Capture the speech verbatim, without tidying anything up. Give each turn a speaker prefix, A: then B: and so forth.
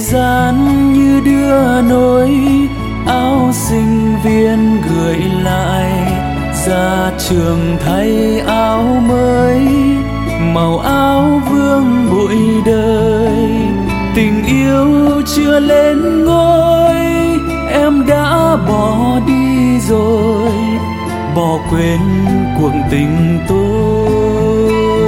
A: gian như đưa nỗi áo sinh viên gửi lại, ra trường thay áo mới, màu áo vương bụi đời. Tình yêu chưa lên ngôi, em đã bỏ đi rồi, bỏ quên cuộc tình tôi.